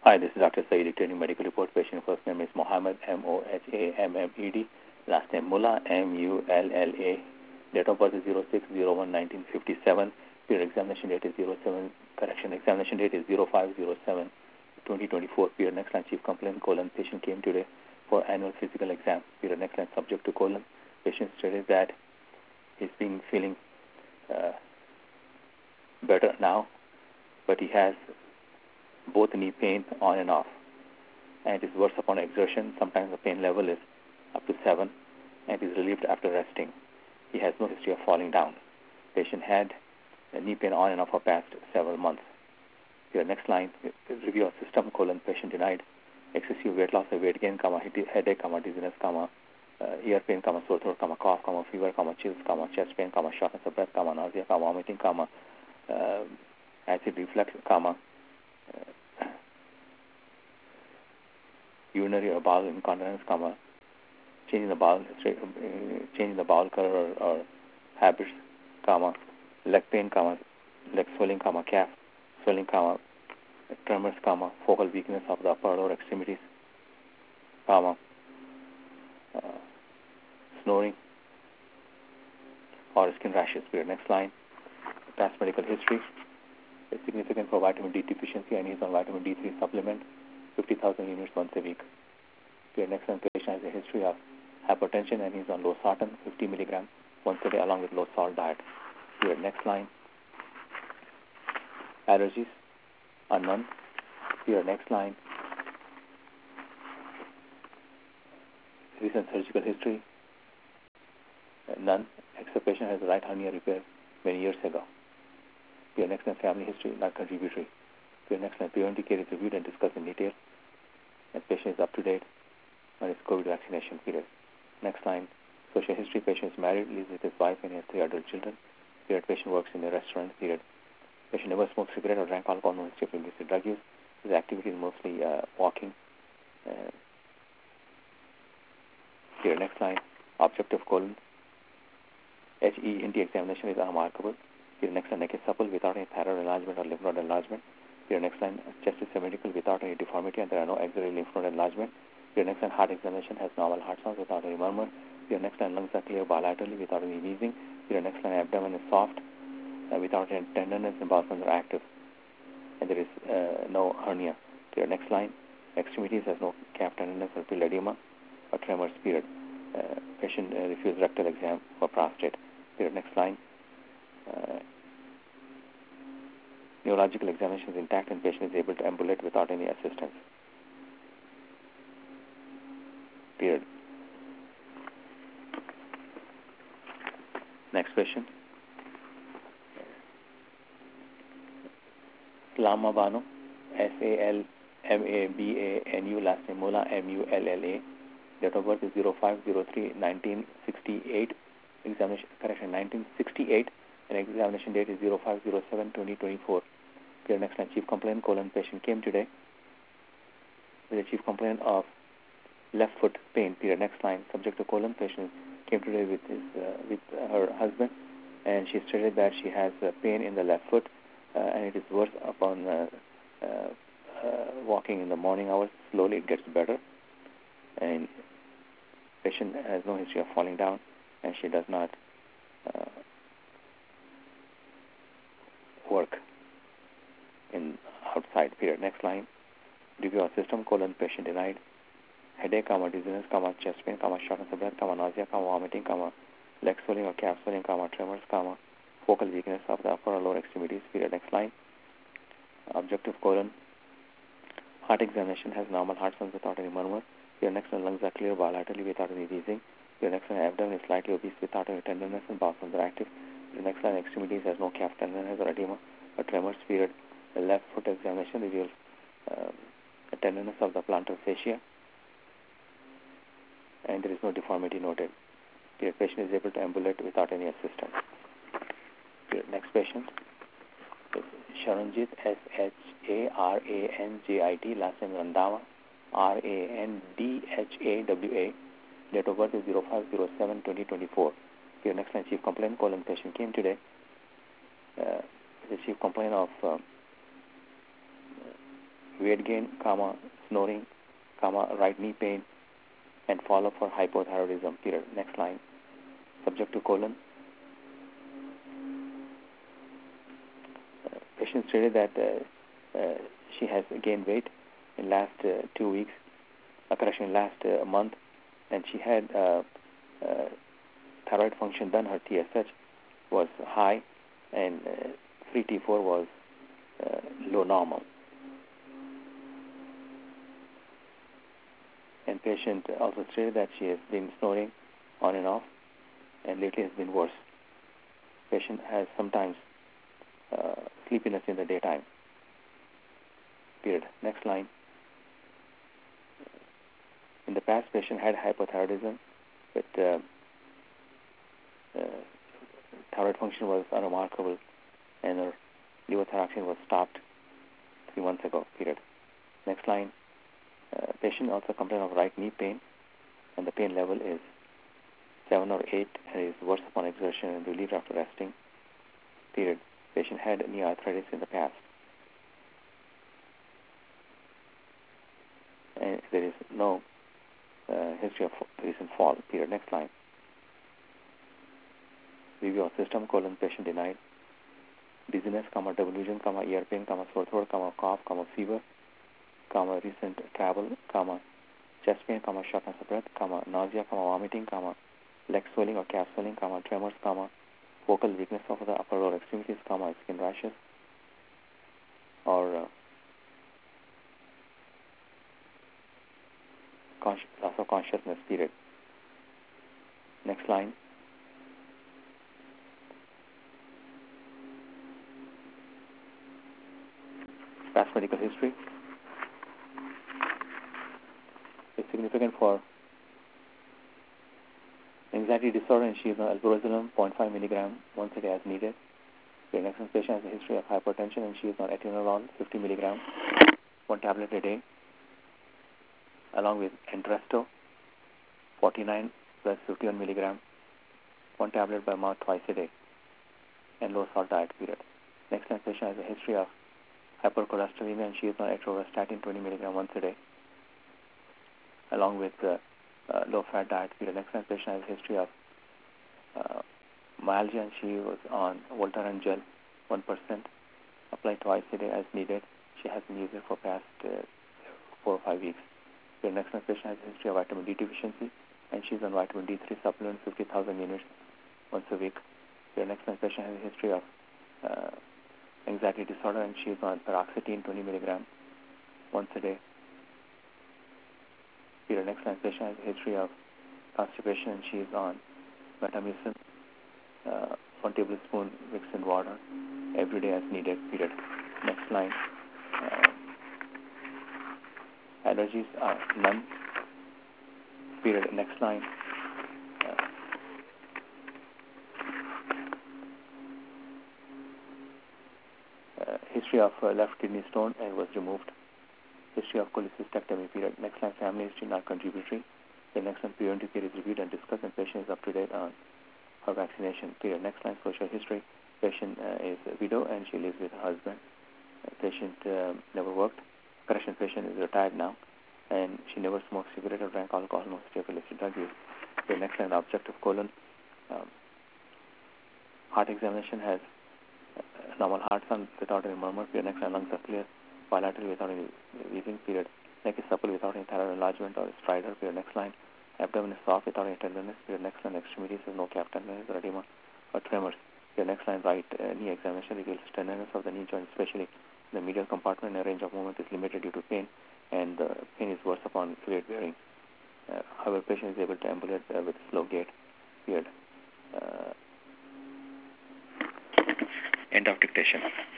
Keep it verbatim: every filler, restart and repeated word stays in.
Hi, this is Doctor Saeed, returning medical report. Patient first name is Mohammed, M O H A M M E D. Last name Mullah, M U L L A. Date of birth is zero six zero one nineteen fifty-seven. Period examination date is zero seven. Correction, examination date is zero five zero seven twenty twenty-four. Period next line, chief complaint, colon. Patient came today for annual physical exam. Period next line, subject to colon. Patient stated that he's been feeling uh, better now, but he has both knee pain on and off, and it is worse upon exertion. Sometimes the pain level is up to seven, and is relieved after resting. He has no history of falling down. Patient had a knee pain on and off for past several months. Here, next line, review of system, colon, patient denied excessive weight loss or weight gain, comma, headache, comma, dizziness, comma, uh, ear pain, comma, sore throat, comma, cough, comma, fever, comma, chills, comma, chest pain, comma, shortness of breath, comma, nausea, comma, vomiting, comma, uh, acid reflux, comma, uh, urinary or bowel incontinence, comma, changing the bowel, straight, uh, changing the bowel color or, or habits, comma, leg pain, comma, leg swelling, comma, calf swelling, comma, tremors, comma, focal weakness of the upper or lower extremities, comma, uh, snoring, or skin rashes. Period. Next line, past medical history. It's significant for vitamin D deficiency, and he's on vitamin D three supplement, fifty thousand units once a week. Period. Next line, patient has a history of hypertension, and he's on losartan, fifty milligrams once a day, along with low salt diet. Period. Next line, allergies are none. Period. Next line, recent surgical history, uh, none, except patient has a right hernia repair many years ago. Period. Next line, family history, not contributory. Period. Next line, preventive care is reviewed and discussed in detail, and patient is up to date on his COVID vaccination. Period. Next line, social history, patient is married, lives with his wife, and he has three adult children. Period. Patient works in a restaurant. Period. Patient never smoked cigarette or drank alcohol, no history of illicit drug use. His activity is mostly uh, walking. Uh, here, next line, objective colon. H E N T examination is unremarkable. Here, next line, neck is supple without any thyroid enlargement or lymph node enlargement. Here, next line, chest is symmetrical without any deformity, and there are no axillary lymph node enlargement. Here, next line, heart examination has normal heart sounds without any murmur. Here, next line, lungs are clear bilaterally without any wheezing. Here, next line, abdomen is soft uh, without any tenderness, and bowel are active, and there is uh, no hernia. Here, next line, extremities has no calf tenderness or pill edema or tremors. Period. Uh, patient uh, refused rectal exam for prostate. Period. Next line, uh, neurological examination is intact, and patient is able to ambulate without any assistance. Period. Next question. Salama Banu, S A L M A B A N U, last name Mullah, M U L L A. Date of birth is zero five zero three nineteen sixty-eight. Examination, correction, nineteen sixty-eight. And examination date is zero five zero seven twenty twenty-four. Here, next line, chief complaint, colon, patient came today with a chief complaint of left foot pain. Period. Next line, subject to colon, patient came today with his uh, with her husband, and she stated that she has uh, pain in the left foot, uh, and it is worse upon uh, uh, uh, walking in the morning hours. Slowly it gets better, and patient has no history of falling down, and she does not uh, work in outside. Period. Next line, review of system, colon, patient denied headache, comma, dizziness, comma, chest pain, comma, shortness of breath, comma, nausea, comma, vomiting, comma, leg swelling or calf swelling, comma, tremors, comma, focal weakness of the upper or lower extremities. Period. Next line, objective colon, heart examination has normal heart sounds without any murmur. Your next line, lungs are clear bilaterally without any wheezing. Your next line, abdomen is slightly obese without any tenderness, and bowel sounds are active. Your next line, extremities has no calf tenderness or edema or tremors. Period. The left foot examination reveals uh, a tenderness of the plantar fascia, and there is no deformity noted. The patient is able to ambulate without any assistance. Period. Next patient is Sharanjit, S H A R A N J I T, last name Randhawa, R A N D H A W A. Date of birth is zero five zero seven twenty twenty-four. Here, next line, chief complaint, colon, patient came today. Uh, the chief complaint of uh, weight gain, comma, snoring, comma, right knee pain, and follow-up for hypothyroidism, period. Next line. Subject to colon. Uh, patient stated that uh, uh, she has gained weight in last uh, two weeks, uh, correction, last uh, month, and she had uh, uh, thyroid function done. Her T S H was high, and uh, free T four was uh, low normal. And patient also stated that she has been snoring on and off, and lately has been worse. Patient has sometimes uh, sleepiness in the daytime. Period. Next line. In the past, patient had hypothyroidism, but uh, uh, thyroid function was unremarkable, and her levothyroxine was stopped three months ago. Period. Next line. Uh, patient also complained of right knee pain, and the pain level is seven or eight, and is worse upon exertion and relieved after resting. Period. Patient had knee arthritis in the past, and there is no uh, history of recent fall. Period. Next line. Review of system, colon, patient denied. Dizziness, comma, double vision, comma, ear pain, comma, sore throat, comma, cough, comma, fever, comma, recent travel, comma, chest pain, comma, shortness of breath, comma, nausea, comma, vomiting, comma, leg swelling or calf swelling, comma, tremors, comma, focal weakness of the upper lower extremities, comma, skin rashes, or uh, consci- loss of consciousness. Period. Next line. Past medical history. It's significant for anxiety disorder, and she is on alprazolam zero point five milligram once a day as needed. The next patient has a history of hypertension, and she is on atenolol fifty milligram, one tablet a day, along with Entresto forty-nine plus fifty-one milligram, one tablet by mouth twice a day, and low salt diet. Period. Next patient has a history of hypercholesterolemia, and she is on atorvastatin twenty milligram once a day, along with uh, uh, low-fat diet. Period. Next patient has a history of uh, myalgia, and she was on Voltaren gel one percent, applied twice a day as needed. She has been using it for past uh, four or five weeks. The next patient has a history of vitamin D deficiency, and she's on vitamin D three supplement fifty thousand units once a week. The next patient has a history of uh, anxiety disorder, and she's on paroxetine twenty milligram once a day. The next patient has a history of constipation, and she's on metamycin, uh, one tablespoon mixed in water every day as needed. Period. Next line. Uh, allergies are none. Period. Next line. Uh, uh, history of uh, left kidney stone and was removed. History of cholecystectomy. Period. Next line. Family history not contributory. The next one. Preventive care is reviewed and discussed, and patient is up to date on her vaccination. Period. Next line. Social history. Patient uh, is a widow, and she lives with her husband. Uh, patient uh, never worked. Correction. Patient is retired now, and she never smoked cigarette or drank alcohol, no history of illicit drug use. The next line. Objective colon. Um, heart examination has uh, normal heart sound without any murmur. Period. Next line. Lungs are clear, bilateral without any wheezing. Period. Neck is supple without any thyroid enlargement or stridor. Period. Next line. Abdomen is soft without any tenderness. Period. Next line. Extremities has no calf tenderness or edema or tremors. Period. Next line. Right uh, knee examination reveals tenderness of the knee joint, especially the medial compartment, and range of movement is limited due to pain, and the pain is worse upon weight bearing. Uh, however, patient is able to ambulate uh, with slow gait. Period. Uh, end of dictation.